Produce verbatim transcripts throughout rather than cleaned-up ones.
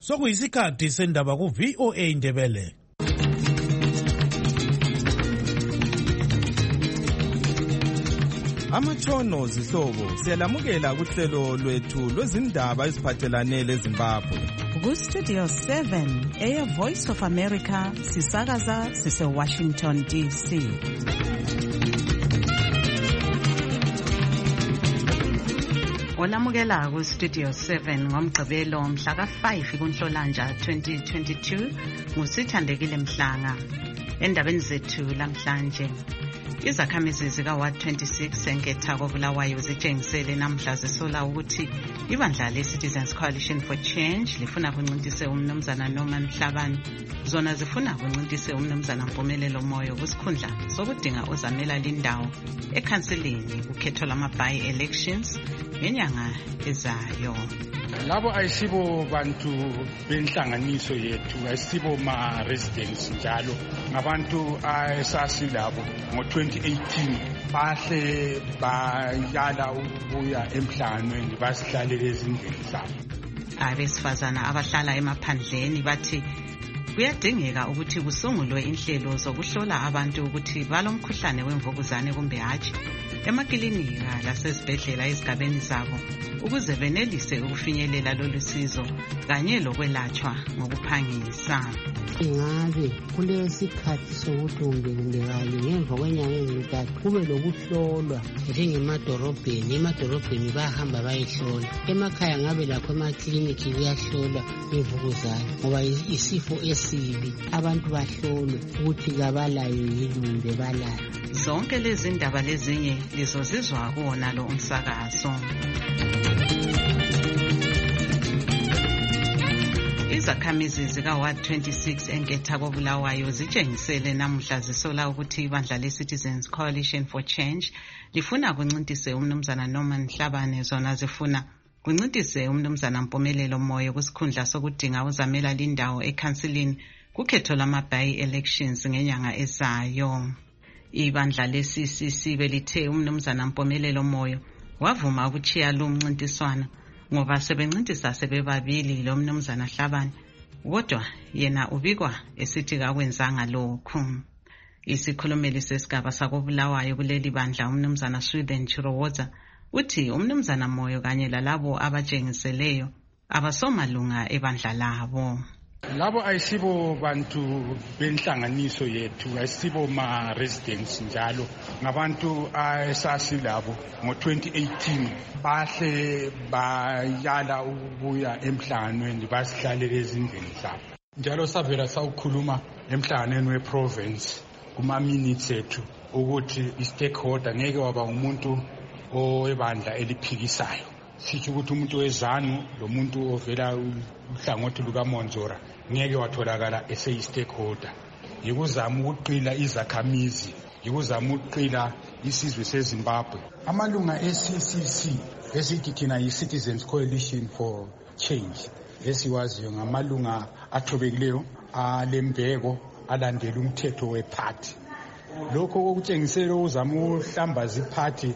Sokuyisikhathi sendaba ku V O A Indebele. Amatshono zihlobo siyalamukela kuhlelo lwethu lwezindaba eziphathelane leZimbabwe. Ku Studio seven eya Voice of America sisakaza sise Washington D C. Olamukela ku Studio seven ngomgqibelo mhla ka five kuNhlolanja twenty twenty-two ngusithandekile Mhlanga. Endabeni zethu lamhlanje, izakhamizi zika Ward twenty-six enketha koBulawayo zitshengisele namhla zisola ukuthi ibandla le-Citizens Coalition for Change lifuna kuncintise umnumzana Norman Mhlabane, zona zifuna kuncintise umnumzana Mpumelelo Moyo kusikhundla sokudinga ozamela lindawo ekhansilini kukhetho lama-by elections ngenyanga ezayo. Labo ayisibo bantu benhlanganiso yethu, ayisibo ma residents njalo, ngabantu ayesasi labo ngo twenty eighteen bahle bayala ukuya emhlanganweni basihlale ezindlini zabo. Abesifazana abahlala emaphandleni bathi kuyadingeka ukuthi kusungulwe inhlelo zokuhlola abantu ukuthi balomkhuhlane wemvukuzane kumbe hatshi emakilinika lasezibhedlela ezigabeni zabo ukuze benelise ukufinyelela lolu sizo kanye lokwelatshwa ngokuphangisa. Ingabe kulesikhathi sokuthi umbekumbekayo ngemva kwenyanga ezintathu kube lokuhlolwa njengemadorobheni. Emadorobheni bayahamba bayehlola, emakhaya ngabe lakho emakliniki kuyahlolwa imvukuzane ngoba isifo esibi, abantu bahlolwe ukuthi kabalayo yini kumbe balayo. Zonke lezi ndaba lezinye lizozizwa kuwona lo umsakazo. Izakhamizi zika Ward twenty-six enketha koBulawayo zitshengisele namhla zisola ukuthi ibandla le-Citizens Coalition for Change lifuna kuncintise umnumzana Norman Mhlabane, zona zifuna kuncintise umnumzana Mpumelelo Moyo kusikhundla sokudinga uzamela lindawo ekhansilini kukhetho lama-by elections ngenyanga ezayo. Ibandla le-C C C belithe umnumzana Mpumelelo Moyo wavuma ukuchiya lo mncintiswano ngoba sebencintisa sebebabili lo mnumzana Mhlabane, kodwa yena ubikwa esithi kakwenzanga lokhu. Isikhulumeli sesigaba sakoBulawayo kuleli bandla umnumzana Sweden Chirowoza uthi umnumzana Moyo kanye lalabo abatshengiseleyo abasomalunga ebandla labo. Labo ayisibo bantu benhlanganiso yethu, ayisibo ma residents njalo, ngabantu ayesasi labo ngo twenty eighteen bahle bayala ukuya emhlanganweni basihlale ezindlini zabo. Njalo savela sawukhuluma emhlanganweni weprovince kuma minutes ethu ukuthi i-stakeholder ngeke waba umuntu owebandla eliphikisayo. Sithi ukuthi umuntu wezanu lo muntu ovela uhlangothi lukaMonzora ngeke watholakala eseyi-stakeholder. Yikuzama ukuqila izakhamizi, yikuzama ukuqila isizwe seZimbabwe. Amalunga e-C C C esithi thina yi-Citizens Coalition for Change esiwaziyo ngamalunga athobekileyo alembeko alandela umthetho wephathi. Lokho kokutshengisela uzama ukuhlambaza iphathi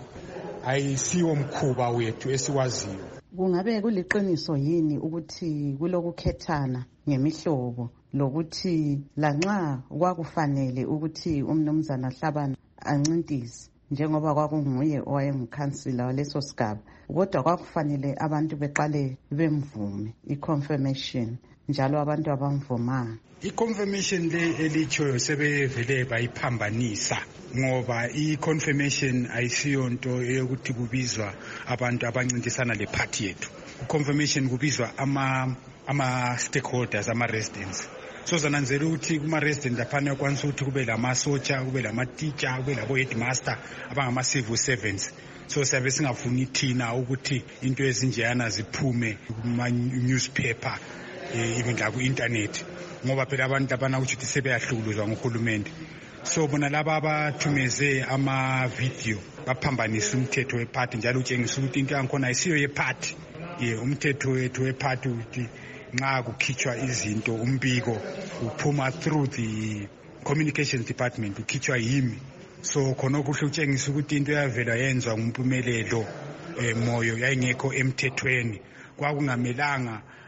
ayisiwo mkhuba wethu esiwaziyo. Kungabe kuliqiniso yini ukuthi kulokukhethana ngemihlobo lokuthi lanxa kwakufanele ukuthi umnumzana Mhlabane ancintise njengoba kwakunguye owayengukhansila waleso sigaba, kodwa kwakufanele abantu beqale bemvume i-confirmation njalo abantu abamvumanga? I-confirmation le elichoyo sebevele bayiphambanisa ngoba i-confirmation ayisiyo nto eyokuthi kubizwa abantu abancintisana le party yethu. I-confirmation kubizwa ama ama stakeholders, ama residents. So zananzela ukuthi kuma resident laphana kwanisa ukuthi kube lamasotsha, kube lama-teacher, kube labo headmaster abangama-civil servants. So siyabe singafuni thina ukuthi into ezinjeyana ziphume kuma-newspaper even la ku-internet ngoba phela abantu labana ukuthi sebeyahlukuluzwa nguhulumende. So bona laba abathumeze ama-video baphambanisa umthetho wephathi njalo utshengisa ukuthi into yankhona ayisiyo yephathi. Ye umthetho wethu wephathi ukuthi nxa kukhitshwa izinto umbiko uphuma through the communications department, ukhitshwa yimi. So khona kuhle utshengisa ukuthi into yavela yenzwa ngumpumelelo Moyo yayingekho emthethweni. Kwakungamelanga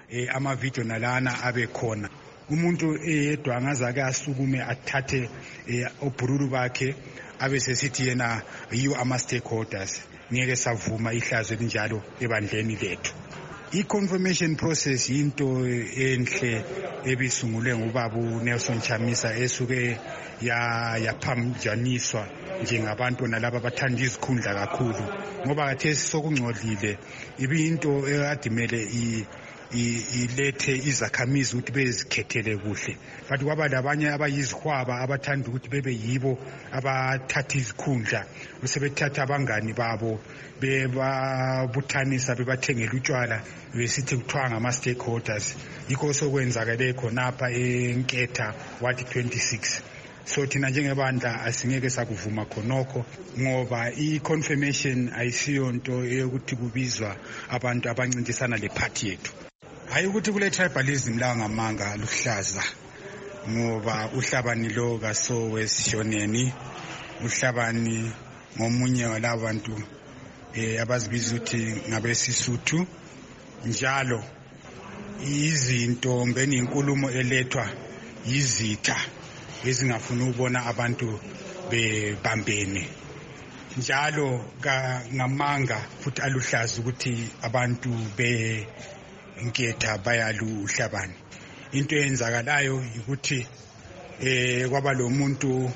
eh, ama-video nalana abe khona. Umuntu eyedwa angazake asukume athathe eh, obhururu bakhe abe sesithi yena yiwo ama-stakeholders. Ngeke savuma ihlazo elinjalo ebandleni lethu. I-confirmation process into enhle ebisungulwe ngubaba Nelson Chamisa esuke yaphamjaniswa njengabantu nalabo abathanda izikhundla kakhulu, ngoba kathesi sokungcolile ibinto ekadimele ilethe izakhamizi ukuthi bezikhethele kuhle, but kwaba labanye abayizihwaba abathanda ukuthi bebe yibo abathatha izikhundla, usebethatha abangani babo bebabuthanisa bebathengela utshwala besithi kuthiwa ngama-stakeholders. Yikho sokwenzakale khonapha eNketha Ward twenty-six. So thina njengebandla asingeke sakuvuma khonokho, ngoba i-confirmation ayisiyo nto eyokuthi kubizwa abantu abancintisana le-party yethu. Hayi ukuthi kule tribalism la ngamanga luhlaza, ngoba uHlabani lo kaso wesishoneni, uHlabani ngomunye walabantu eh abazibiza ukuthi ngabesisuthu. Njalo izinto mbeni inkulumo elethwa yizitha ezingafuna ukubona abantu bebambene, njalo ngamanga futhi aluhlaza ukuthi abantu be Nketha bayalu uHlabani. Into eyenzakalayo ukuthi eh kwaba lo muntu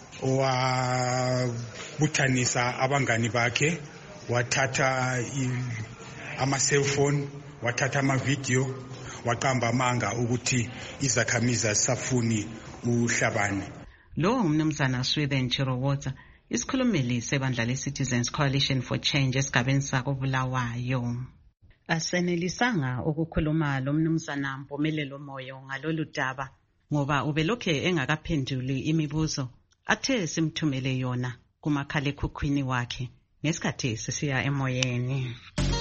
owabuthanisa abangani bakhe, wathatha ama-cellphone, wathatha ama-video, waqamba amanga ukuthi izakhamizi safuni uHlabani. Lo umnumzana Swithen Chirowotsa, isikhulumeli sebandla le-Citizens Coalition for Change esigabeni sako Bulawayo. Asenelisanga ukukhuluma lo mnumzana Mpumelelo Moyo ngalolu daba ngoba ubelokhe engakaphenduli imibuzo athe simthumele yona kumakhalekhukhwini wakhe ngesikhathi sisiya emoyeni.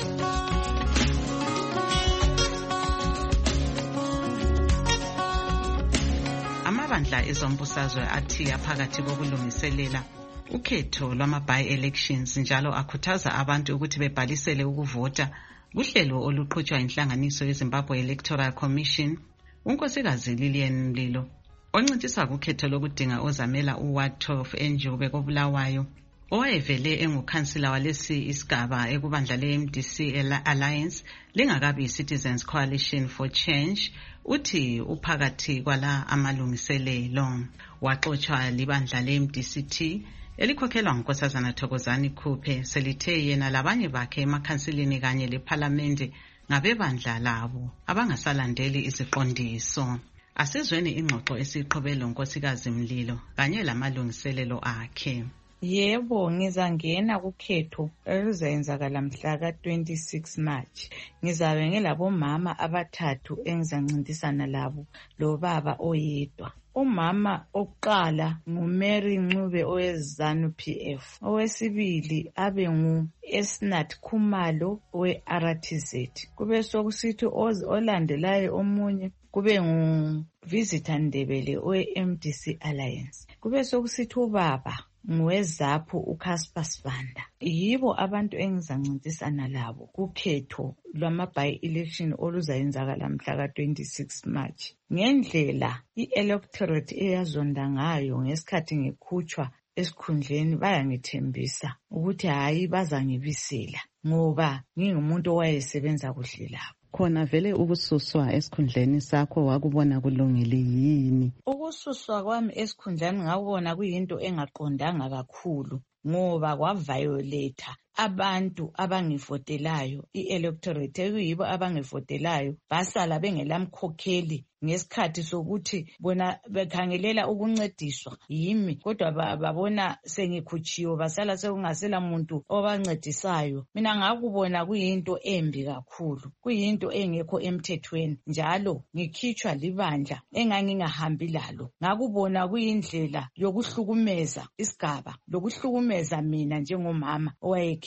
Amabandla ezombusazwe athi aphakathi kokulungiselela ukhetho lwama-by-elections njalo akhuthaza abantu ukuthi bebhalisele ukuvota kuhlelo oluqhutshwa inhlanganiso yeZimbabwe Electoral Commission. Unkosikazi Lilian Mlilo oncintisa kukhetho lokudinga ozamela uWard twelve eNjube koBulawayo, owayevele engukhansila walesi isigaba ekubandla le-M D C Alliance lingakabi i-Citizens Coalition for Change, uthi uphakathi kwala amalungiselelo. Waxoxwa libandla le-M D C T elikhokhelwa ngunkosazana Thokozani Khuphe selithe yena labanye bakhe emakhansilini kanye lephalamende ngabebandla labo abangasalandeli iziqondiso. Asizweni ingxoxo esiqhubele unkosikazi Mlilo kanye lamalungiselelo akhe. Yebo, ngizangena kukhetho eluzayenzakala mhla ka twenty-six March. Ngizabe ngilabomama abathathu engizancintisana labo lo baba oyedwa. Umama oqala nguMary Ncube oweZanu P F. Owesibili abe ngu Esnat Khumalo we-R T Z. Kube sokusithi olandelayo omunye kube ngu Visitor Ndebele owe-M D C Alliance. Kube sokusithi ubaba ngwezapho uCasper Sibanda. Yibo abantu engizancintisana labo kukhetho lwama-by-election oluzayenzakala mhla ka twenty-six March. Ngendlela i-electorate eyazonda ngayo ngesikhathi ngikhutshwa esikhundleni bayangithembisa ukuthi hayi bazangibisela ngoba ngingumuntu owayesebenza kuhle labo. Khona vele ukususwa esikhundleni sakho wakubona kulungile yini? Ukususwa kwami esikhundleni ngakubona kuyinto engaqondanga kakhulu ngoba kwa-violate abantu abangivotelayo, i-electorate eyibo abangivotelayo basala bengelamkhokheli ngesikhathi sokuthi bona bekhangelela ukuncediswa yimi, kodwa babona sengikhutshiwe basala sekungasela muntu obancedisayo. Mina ngakubona kuyinto embi kakhulu, kuyinto engekho emthethweni, njalo ngikhitshwa libandla engangingahambi lalo. Ngakubona kuyindlela yokuhlukumeza isigaba, lokuhlukumeza mina njengomama owayekhe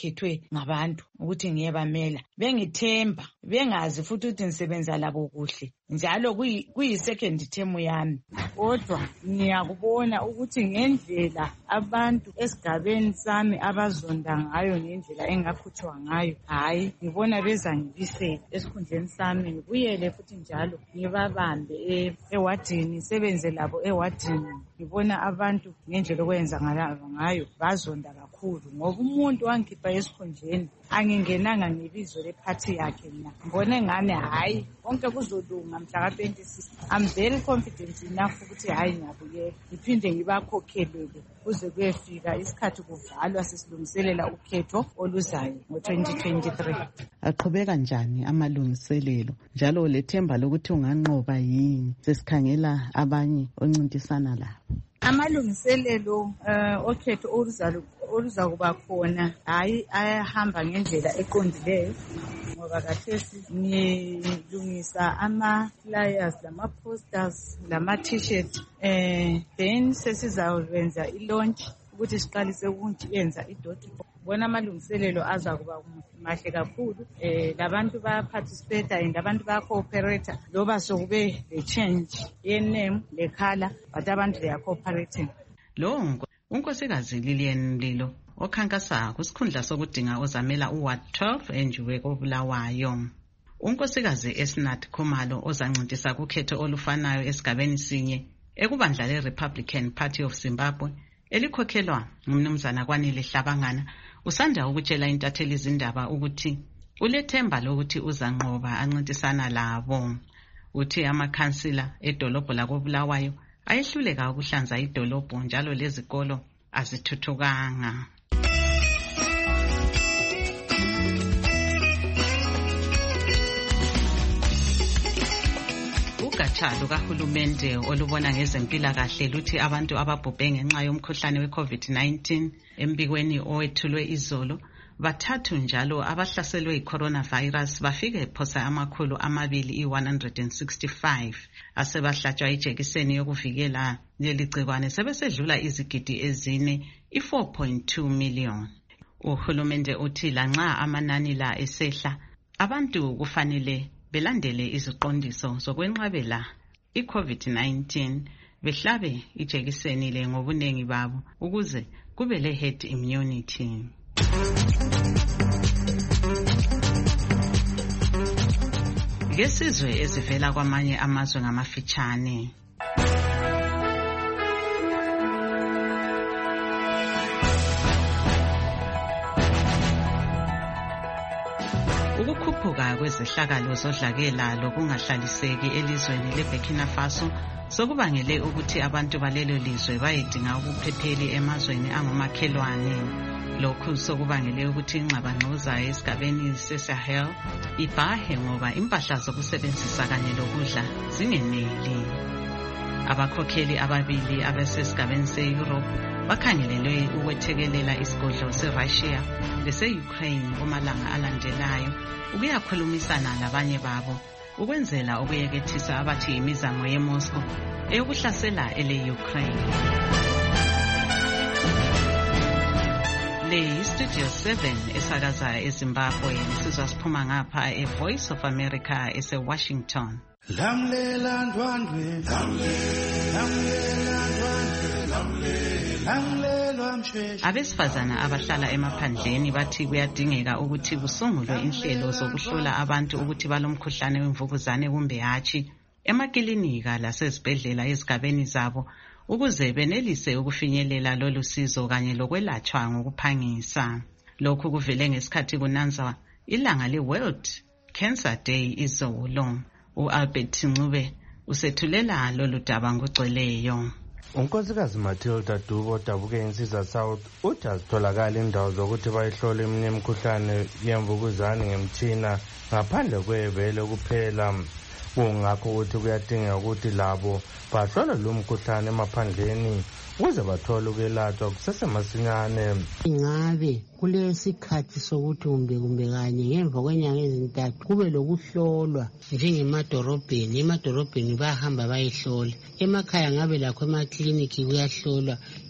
ngikhethwe ngabantu ukuthi ngiyebamela, bengithemba, bengazi futhi ukuthi ngisebenza labo kuhle, njalo kuyi-second term yami. Kodwa ngiyakubona ukuthi ngendlela abantu esigabeni sami abazonda ngayo, ngendlela engakhutshwa ngayo, hayi ngibona bezangibisela esikhundleni sami, ngibuyele futhi njalo ngibabambe ewadini, sebenze labo ewadini. Ngibona abantu ngendlela okwenza ngayo bazonda kakhulu, ngoba umuntu wangikhipha esikhundleni angingenanga ngebizo lephathi yakhe. Mina ngibone ngane hayi konke kuzolunga mhla ka twenty-six. I'm very confident enough ukuthi hayi ngiyabuyela, ngiphinde ngibakhokhelele kuze kuyefika isikhathi kuvalwa sesilungiselela ukhetho oluzayo ngo-twenty twenty-three. Aqhubeka njani amalungiselelo, njalo lethemba lokuthi unganqoba yini sesikhangela abanye oncintisana labo? Amalungiselelo uh, okhetho oluza kuba khona hayi ayahamba ngendlela eqondileyo, ngoba kathesi ngilungisa ama-flyers lama-posters lama-t-shirt, eh then sesizakwenza i-launch ukuthi siqalise ukuyenza idoti. Bona amalungiselelo aza kuba mahle kakhulu, eh labantu bayaparticipate and abantu bayacooperate, loba sokube le-change ye-name le-color, but abantu they are cooperating. Lo unkosikazi Lilian Mlilo okhankasa kusikhundla sokudinga ozamela uward twelve enjuwe koBulawayo. Unkosikazi Esnat Khumalo ozancintisa kukhetho olufanayo esigabeni sinye ekubandla le-Republican Party of Zimbabwe elikhokhelwa ngumnumzana Kwanele Hlabangana, usanda ukutshela intatheli izindaba ukuthi ulethemba lokuthi uzanqoba ancintisana labo. Uthi amakhansila edolobho lakoBulawayo ayehluleka ukuhlanza idolobho, njalo lezikolo azithuthukanga. Ugatsha lukahulumende olubona ngezempilakahle luthi abantu ababhubhe ngenxa yomkhuhlane we-COVID nineteen embikweni owethulwe izolo bathathu njalo abahlaselwe yi-coronavirus bafike phosa amakhulu amabili i-one hundred sixty-five asebahlatshwa ijekiseni yokuvikela leli gcikwane sebesedlula izigidi ezine i-four point two million. Uhulumende uthi lanxa amanani la esehla, abantu kufanele belandele iziqondiso zokwenqabela i-COVID nineteen, behlabe ijekiseni le ngobunengi babo ukuze kube le herd immunity. Ngesizwe ezivela kwamanye amazwe ngamafitshane. Ukukhuphuka kwezehlakalo zodlakela lokungahlaliseki elizweni leBurkina Faso sokubangele ukuthi abantu balelo lizwe bayedinga ukuphepheli emazweni angomakhelwane. Lokhu sokubangele ukuthi ingxabangxoza esigabeni seSahel ibhahe ngoba impahla zokusebenzisa kanye lokudla zingeneli. Abakhokheli ababili abasesigabeni se-Europe bakhangelelwe ukwethekelela isigodlo se-Russia lese-Ukraine kumalanga alandelayo ukuyakhulumisana labanye babo ukwenzela ukuyekethisa abathi imizamo yeMoscow eyokuhlasela ele-Ukraine. Le Studio seven esakaza eZimbabwe nisizwa siphuma ngapha e-Voice of America ese-Washington. Lamlela ndwandwe, lamlela ndwandwe, lamlela msheshe. Abesifazana abahlala emaphandleni bathi kuyadingeka ukuthi kusungulwe inhlelo zokuhlola abantu ukuthi balomkhuhlane wemvukuzane kumbe hatshi emakilinika lasezibhedlela ezigabeni zabo ukuze benelise ukufinyelela lolu sizo kanye lokwelatshwa ngokuphangisa. Lokhu kuvele ngesikhathi kunanzwa ilanga le-World Cancer Day izolo. U-Albert Ncube usethulela lolu daba ngogcweleyo. Unkosikazi Matilda Dubo dabuke insizwa South uthi azitholakala indawo zokuthi bayihlole eminye imikhuhlane yemvukuzane ngemtshina ngaphandle kwevele kuphela. Kungakho ukuthi kuyadingeka ukuthi labo bahlole lo mkhuhlane emaphandleni ukuze bathole ukwelatshwa kusesemasinyane. Ingabe kulesikhathi sokuthi kumbe kumbe kanye ngemva kwenyanga ezintathu kube lokuhlolwa njengemadorobheni. Emadorobheni bayahamba bayihlola, emakhaya ngabe lakho emakliniki kuyahlolwa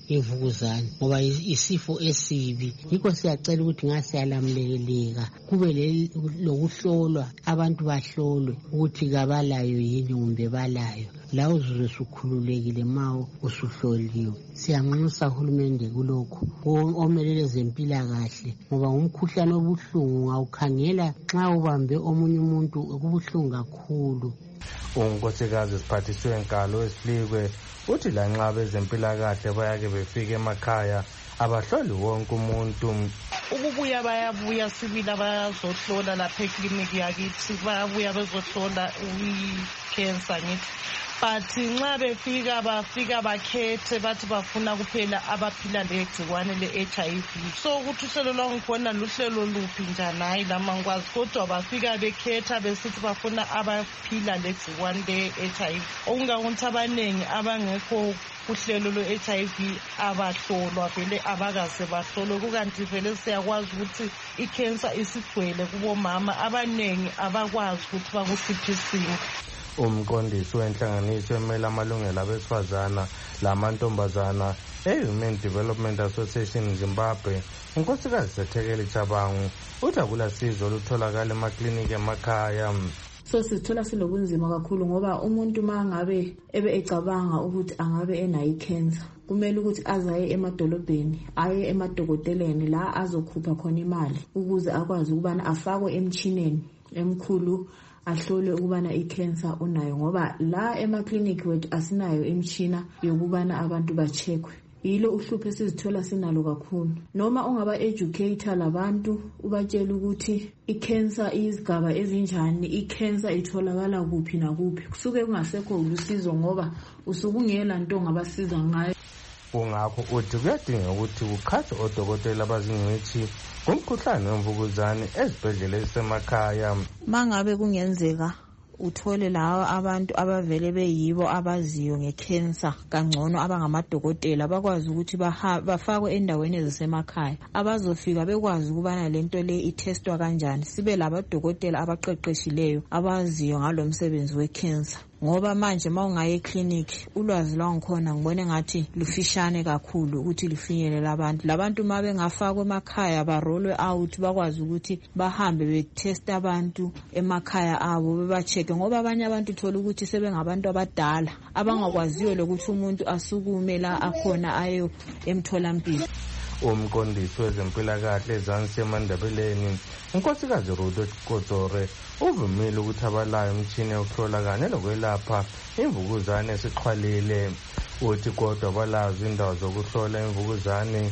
imvukuzane ngoba isifo esibi. Yikho siyacela ukuthi ngasiyalamleleka kube lokuhlolwa, abantu bahlolwe ukuthi kabalayo yini kumbe balayo, la uzuzwe sukhululekile ma usuhloliwe. Siyamnxusa uhulumende kulokho omelele zempilakahle ngoba ngumkhuhlane obuhlungu, ngawukhangela nxa ubambe omunye umuntu kubuhlungu kakhulu. unkosikazi Siphathiswe Nkalo Wesihlikwe uthi lanxa abezempilakahle bayake befike emakhaya abahloli wonke umuntu. Ukubuya bayabuya sibila bayazohlola lapha ekliniki yakithi, bayabuya bezohlola i-cancer ngithi. But nxa befika bafika bakhethe bathi bafuna kuphela abaphila legciwane le-H I V. So ukuthi uhlelo lwangikhona luhlelo luphi njani hayi lama ngikwazi, kodwa bafika bekhetha besithi bafuna abaphila legciwane le-H I V. Okungakuthi abaningi abangekho kuhlelo lwe-H I V abahlolwa vele abakaze bahlolwe, kukanti vele siyakwazi ukuthi i-cancer isigcwele kubomama abaningi abakwazi ukuthi bakusiphi isimo. Umqondisi wenhlanganiso emela amalungelo abesifazana lamantombazana e-Human Development Association Zimbabwe, unkosikazi Sethekeli Chabangu uthi akulasizo olutholakala emakliniki emakhaya. So sithola silobunzima kakhulu ngoba umuntu mangabe ebe ecabanga ukuthi angabe enayo i-cancer, kumele ukuthi azaye emadolobheni, aye emadokoteleni la azokhupha khona imali ukuze akwazi ukubana afakwe emchineni emkhulu ahlole ukubana i-cancer unayo, ngoba la emakliniki wethu asinayo imchina yokubana abantu bacheckwe. Yilo uhlupho esizithola sinalo kakhulu. Noma ungaba educator labantu ubatshela ukuthi i-cancer izigaba ezinjani, i-cancer itholakala kuphi na kuphi, kusuke kungasekho ulusizo ngoba usukungela nto ngabasiza ngayo. Kungakho uthi kuyadinga ukuthi kukhathwe odokotela abazingcitshi kumkhuhlane wemvukuzane ezibhedlela ezisemakhaya. Mangabe kungenzeka uthole lawa abantu abavele beyibo abaziyo ngecancer kangcono abangamadokotela bakwazi ukuthi bafakwe endaweni ezisemakhaya, abazofika bekwazi ukubana lento le itestwa kanjani, sibe labadokotela abaqeqeshileyo abaziyo ngalomsebenzi wecancer. Ngoba manje mawungaye eclinic ulwazi lwangikhona ngibone ngathi lufishane kakhulu ukuthi lifinyelele abantu. Labantu mabe ngafakwe emakhaya barolwe out bakwazi ukuthi bahambe betest abantu emakhaya abo bebacheke, ngoba abanye abantu thola ukuthi sebengabantu abadala abangakwaziyo lokuthi umuntu asukume la akhona ayo emtholampilo. Umqondisi wezempilakahle eZansi eMandebeleni unkosikazi Rudo Kotsore uvumile ukuthi abalayo umtshini yokuhlola kanye lokwelapha imvukuzane esixhwalile. Uthi kodwa balazo indawo zokuhlola imvukuzane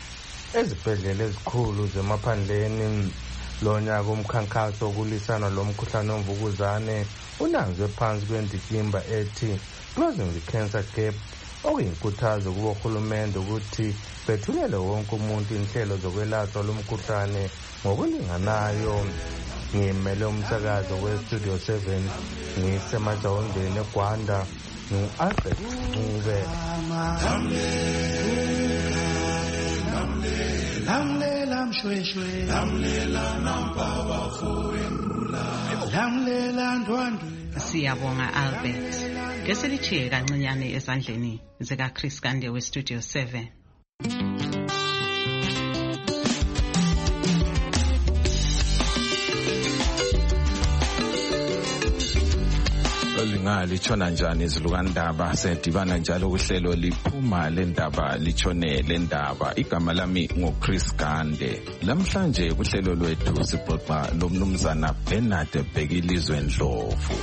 ezibhedlela ezikhulu zemaphandleni. Lonyaka umkhankaso wokulisana lomkhuhlane wemvukuzane unanzwe phansi kwendikimba ethi Closing the Cancer Gap, okuyinkuthazo kubo uhulumende ukuthi bethulele wonke umuntu inhlelo zokwelatshwa lomkhuhlane ngokulinganayo. Ngimele umsakazo we-Studio seven ngisemajawondeni eGwanda ngu-Albert Ncube. Lamlela mshweshwe, lamlela nampaba fuembula, lamlela ndwandwe. Siyabonga Albert. Ngeselichiye kancinyane ezandleni zika Chris Kande we-Studio seven. Linga lichona njani izilukandaba sedibana njalo kuhlelo liphuma lendaba lichone lendaba. Igama lami ngoChris Kande. Namhlanje kuhlelo lwethu sixoxa lomnumzana Bernard Bhekilizwe Ndlovu.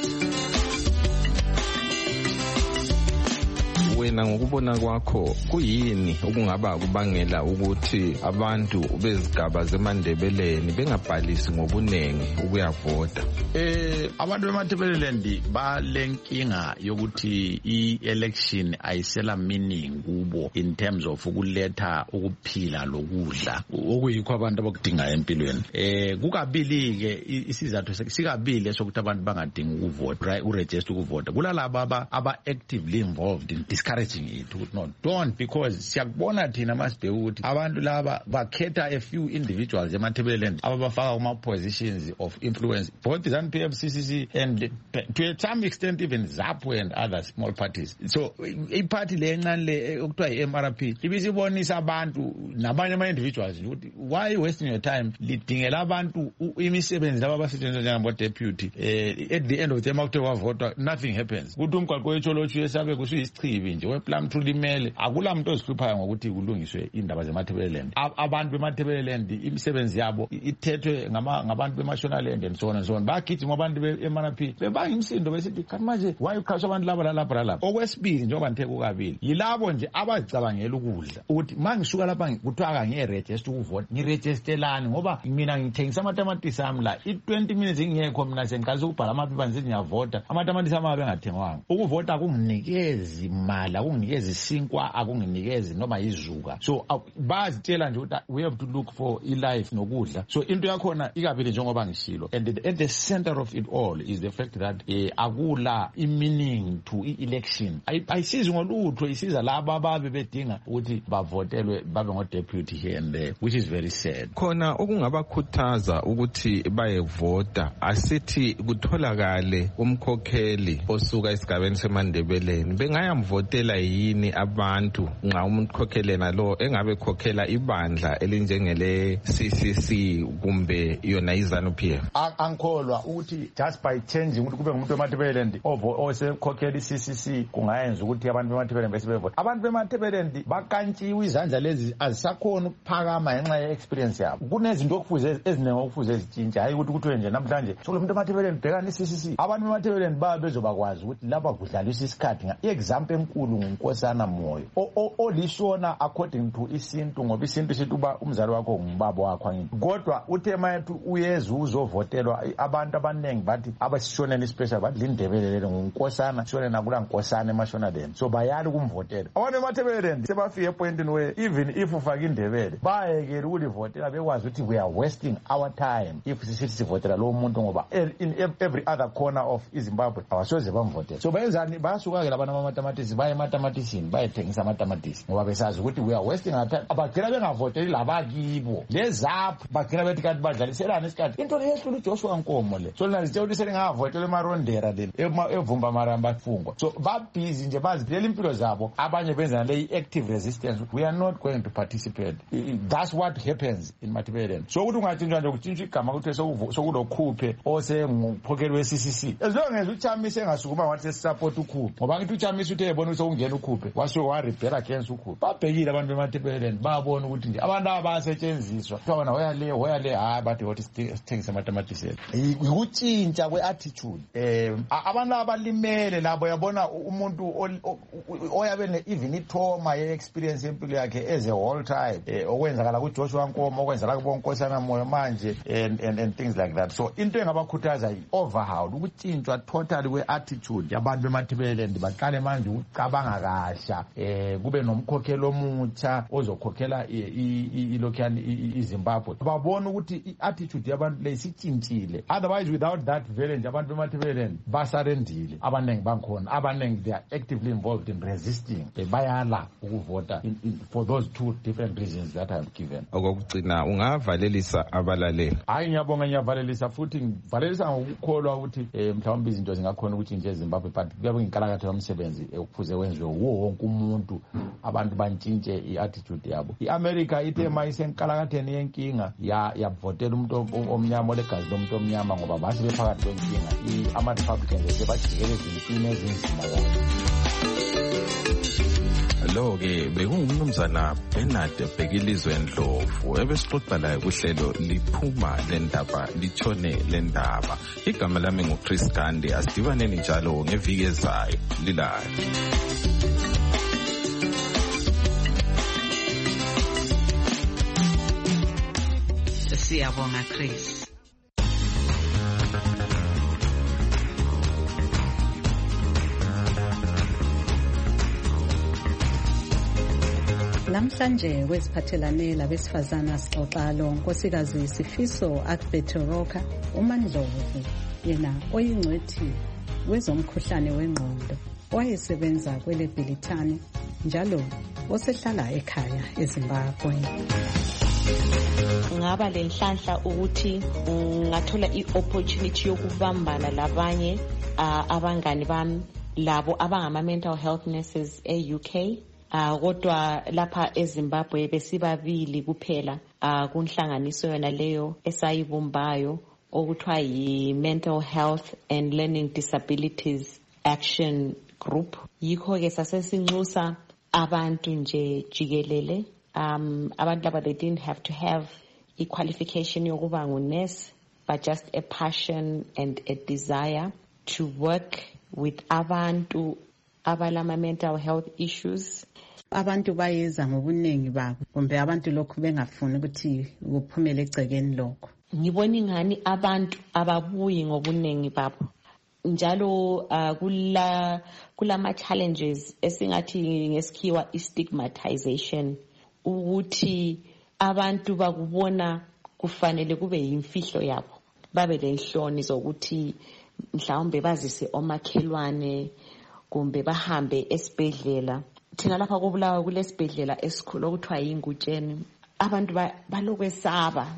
Wena ngokubona kwakho kuyini okungaba kubangela ukuthi abantu bezigaba zeMandebeleni bengabhalisi ngobunengi ukuyavota? Eh abantu beMandebeleni balenkinga yokuthi i-election ayisela meaning kubo in terms of ukuletha ukuphila lokudla okuyikho abantu abakudinga empilweni. Eh kukabili ke isizathu sikabili sokuthi abantu bangadingi ukuvota, right, uregister ukuvota. Kulalabo aba actively involved in discussion discouraging it. No, don't, because siyakubona thina masibheka ukuthi abantu laba bakhetha a few individuals emathebeleni ababafaka kuma positions of influence, both the ZANU-P F, C C C, and to some extent even ZAPU and other small parties. So iparty le encane le okuthiwa i-M R P ibisibonisa abantu nabanye ama-individuals ukuthi why wasting your time lidingela abantu imisebenzi laba abasetshenziswa njengabo-deputy eh, at the end of the term akuthiwa wavotwa nothing happens. Kuthi umgwaqo wetsholotshu yesabe kusuyisichibi nje weplam two limele akula muntu ozihluphayo ngokuthi kulungiswe indaba zemathebeleland. Abantu bemathebeleland imisebenzi yabo ithethwe ngabantu bemashonaland and so on and so on. Bagijima abantu be-M R P bebanga imisindo besithi kanti manje why uqasha abantu laba lalapha lalapha. Okwesibili njengoba ngithe kukabili yilabo nje abazicabangela ukudla ukuthi mangisuka lapha kuthiwa kangiye-register ukuvota ngiregistelani ngoba mina ngithengisa amatamatisi ami la i-twenty minutes ingekho mina sengiqalisa ukubhala amaphepha ngithi ngiyavota amatamatisi ami abengathengwanga. Ukuvota akunginikezi mali akunginikezi sinkwa akunginikezi noma yizuka. So uh, bazitshela nje ukuthi we have to look for i-life nokudla. So into yakhona ikabili njengoba ngishilo, and the, at the center of it all is the fact that eh, akula i-meaning to i-election. Ayisizi ngolutho isiza laba ababe bedinga ukuthi bavotelwe babe ngo-deputy here and there, which is very sad. Khona okungabakhuthaza ukuthi bayevota asithi kutholakale umkhokheli osuka esigabeni semandebeleni bengayamvotela yini abantu nxa umkhokheli nalo engabe khokhela ibandla elinjengele C C C kumbe yona iZANU-P F. Angikholwa ukuthi just by changing ukuthi kube ngumuntu wemathebeleland osekhokhela i-C C C kungayenza ukuthi abantu bemathebeleland besebevota. Abantu bemathebeleland bakantshiwe izandla lezi azisakhona ukuphakama ngenxa ye-experience yabo. Kunezinto okufuze eziningi okufuze ezitshintshe, hayi ukuthi kuthiwe nje namhlanje sokulomuntu emathebeleland bhekana i-C C C. Abantu bemathebeleland baba bezobakwazi ukuthi laba kudlalisa isikhathi. I-example enkulu nguNkosana Moyo olishona according to isintu, ngoba isintu sithi uba umzali wakho ngubaba wakho angithi. Kodwa uthema yethu uyeza uzovotelwa abantu abaningi bathi abasishonela ispecial bathi lindebelele nguNkosana shone nakula Nkosana emashonaleni, so bayali kumvotela. Abantu bemathebeleland sebafike epointini where even if ufaka indebele bayekela ukulivotela bekwazi ukuthi we are wasting our time if sisithi sivotela lo muntu, ngoba in every other corner of iZimbabwe abasoze bamvotela. So bayenzani? Bayasuka-ke labantu amatamatisi baye ematamatisi bayethengisa amatamatisi ngoba besazi ukuthi we are wasting our time. Abagcina bengavoteli labakibo lezaphu bagcina bethi kanti badlaliselana isikhathi. Into leyehlula uJoshua Nkomo le so lina zitshela ukuthi selingavotela emarondera le evumba maramba afungwa. So babhizi nje baziphela impilo zabo, abanye benza le active resistance. We are not going to participate. That's what happens in Mathebeleland. So ukuthi ungatshintshwa nje kutshintsha igama ukuthi sokulokhuphe osengukhokheli we-C C C, as long as uChamisa engasukuma wathi support ukhuphe, ngoba ngithi uChamisa uthe ebona ukuthi ungena ukhuphe wasuke wa-rebel against ukhuphe. Babhekile abantu bemathebeleland babona ukuthi nje abantu abasetshenziswa kuthiwa wena hoya le hoya le hayi bathi wothi sithengise amatamatisi. Ukutshintsha kwe-attitude um abantu abalimele labo yabona umuntu oyabe even ithoma ye-experience yempilo yakhe as a whole time okwenzakala kuJoshua Nkomo okwenzakala kuboNkosana Moyo manje and, and, and things like that. So into engabakhuthaza yi-overhaul ukutshintshwa totally kwe-attitude yabantu bemathebeleland baqale manje ukucabanga kasha um kube nomkhokheli omutsha ozokhokhela ilokhuyana iZimbabwe, babona ukuthi i-attitude yabantu le isitshintshile. Otherwise without that village abantu bemathebeleland basarendile abaningi bankhona, abaningi they are actively involved in resisting, bayala ukuvota for those two different reasons that I have given. Okugcina ungavalelisa abalaleli? Hayi ngiyabonga, ngiyavalelisa futhi ngivalelisa ngokukholwa ukuthi mhlawumbe izinto zingakhona ukuthi nje eZimbabwe but kuyabe inkalakatha yomsebenzi ekufuze wenziwe uwo wonke umuntu, abantu bantshintshe i-attitude yabo. I-America ithe mayisenkalakatheni yenkinga yavotela umuntu omnyama olegazi lomuntu omnyama ngoba basi bephakathi kwenkinga ama-Republicans sebajikele ezimpini ezinzima kakhulu. Lo-ke bekungumnumzana Bernard Bhekilizwe Ndlovu ebesixoxa laye kuhlelo liphuma lendaba litshone lendaba. Igama lami nguChris Gande, asidibaneni njalo ngeviki ezayo lilayo. Siyabonga Chris. Namhlanje kwesiphathelane labesifazana sixoxa lo nkosikazi Sifiso Akbetoroka uMandlovu, yena oyingcwethi wezomkhuhlane wengqondo wayesebenza kwele Bilitani njalo osehlala ekhaya eZimbabwe. Ngaba lenhlanhla ukuthi ngathola i-opportunity yokubambana labanye abangani bami labo abangama mental health nurses e-U K. Uh, kodwa lapha eZimbabwe besibabili kuphela uh, kunhlanganiso yona leyo esayibumbayo okuthiwa yi-Mental Health and Learning Disabilities Action Group. Yikho ke sasesinxusa abantu nje jikelele. Um, abantu laba they didn't have to have i-qualification yokuba ngu-nurse, but just a passion and a desire to work with abantu abalama mental health issues. Abantu bayeza ngobuningi babo kumbe abantu lokhu bengafuni ukuthi kuphumele egcekeni lokho. Ngibona ingani abantu ababuyi ngobuningi babo njalo uh, kula kulama challenges esingathi ngesikhiwa i-stigmatization ukuthi abantu bakubona kufanele kube yimfihlo yabo, babe lenhloni zokuthi mhlawumbe bazise omakhelwane kumbe bahambe esibhedlela. Thina lapha koBulawayo kulesibhedlela esikhulu okuthiwa yiNgutsheni. Abantu balokwesaba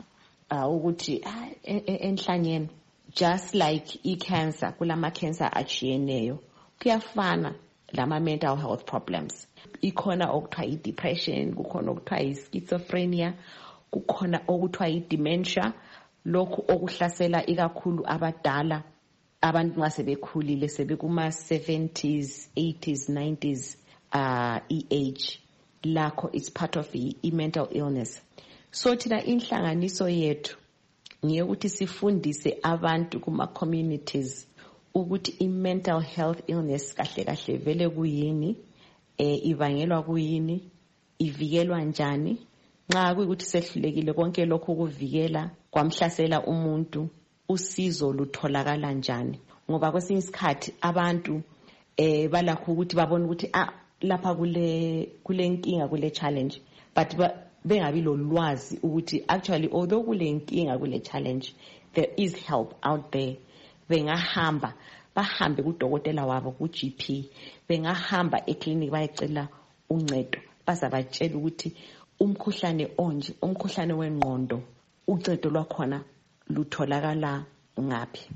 ukuthi enhlanyeni just like i-cancer kulama cancer achiyeneyo kuyafana lama mental health problems. Ikhona okuthiwa i-depression, kukhona okuthiwa i-schizophrenia, kukhona okuthiwa i-dementia, lokhu okuhlasela ikakhulu abadala, abantu nxa sebekhulile sebekuma seventies, eighties, nineties uh i-age lakho it's part of i-mental illness. So thina inhlanganiso yethu ngiyokuthi sifundise abantu kuma communities ukuthi i-mental health illness kahle kahle vele kuyini, eh ibangelwa kuyini, ivikelwa njani, nxa kuyikuthi sehlulekile konke lokho kuvikela kwamhlasela umuntu usizo lutholakala njani. Ngoba kwesinye isikhathi abantu eh balakho ukuthi babone ukuthi ah lapha kule kule nkinga kule challenge, but bengabi lolwazi ukuthi actually although kule nkinga kule challenge there is help out there. Bengahamba bahambe kudokotela wabo ku G P, bengahamba eclinic bayecela uncedo, bazabatshela ukuthi umkhuhlane onje, umkhuhlane wengqondo, uncedo lwakhona lutholakala ngaphi.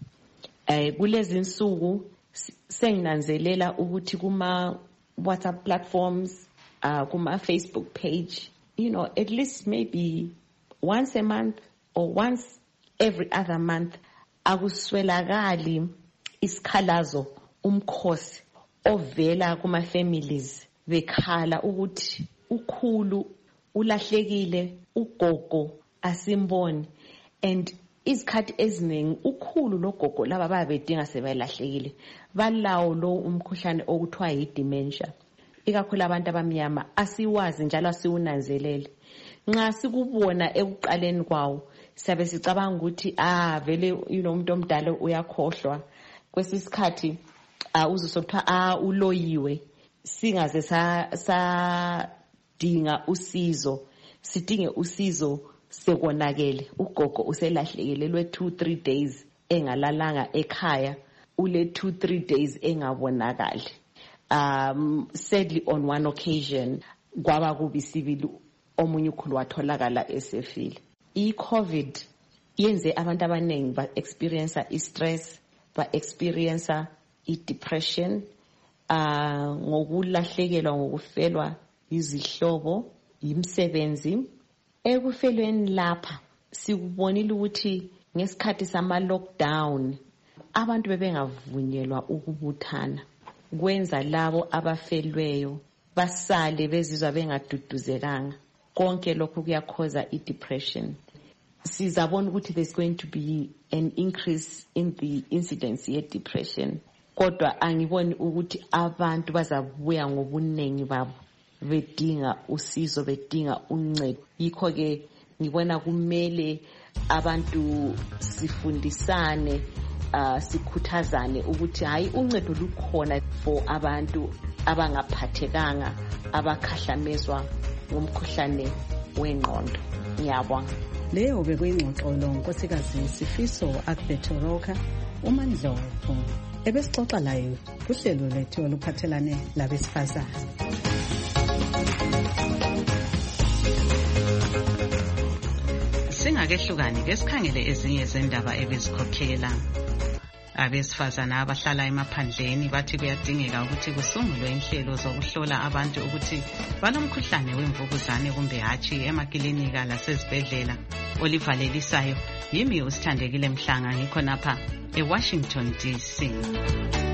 Eh kulezi insuku senginanzelela ukuthi kuma WhatsApp platforms, uh, kuma Facebook page, you know, at least maybe once a month or once every other month akuswelakali isikhalazo umkhosi ovela kuma families bekhala ukuthi ukhulu ulahlekile, ugogo asimboni, and izikhathi eziningi ukhulu logogo laba babedinga sebelahlekile balawo lo umkhuhlane okuthiwa yi-dementia. Ikakhulu abantu abamnyama asiwazi njalo asiwunanzelele. Nxa sikubona ekuqaleni kwawo siyabe sicabanga ukuthi ah vele you know umuntu omdala uyakhohlwa. Kwesisikhathi uh, uzosokuthiwa ah uloyiwe, singaze sa, sa dinga usizo, sidinge usizo sekonakele. Ugogo uselahlekele lwe two three days engalalanga ekhaya, ule two three days engabonakali. Um sadly on one occasion kwaba kubisibili omunye ukhulu watholakala esefile. I-COVID yenze abantu abaningi ba experience i-stress, ba experience i-depression, uh ngokulahlekelwa ngokufelwa izihlobo, imsebenzi. Ekufelweni lapha sikubonile ukuthi ngesikhathi sama lockdown abantu bebengavunyelwa ukubuthana, kwenza labo abafelweyo basale bezizwa bengaduduzekanga. Konke lokho kuyakhoza i-depression. Sizabona ukuthi there's going to be an increase in the incidence ye depression, kodwa angiboni ukuthi abantu bazabuya ngobuningi babo bedinga usizo, bedinga uncedo. Yikho ke ngibona kumele abantu sifundisane, uh, sikhuthazane ukuthi hayi uncedo lukhona for abantu abangaphathekanga, abakhahlamezwa ngumkhuhlane wengqondo. Ngiyabonga. Leyo bekuyingxoxo lo Nkosikazi Sifiso Akbethoroka uMandlovu. ebesixoxa layo kuhlelo lethu oluphathelane labesifazane. Singakehlukani ke sikhangele ezinye zendaba ebezikhokhela. Abesifazana abahlala emaphandleni bathi kuyadingeka ukuthi kusungulwe inhlelo zokuhlola abantu ukuthi banomkhuhlane wemvukuzane kumbe hatshi emakilinika lasezibhedlela. Olivalelisayo yimi usithandekile Mhlanga ngikho napha eWashington D C.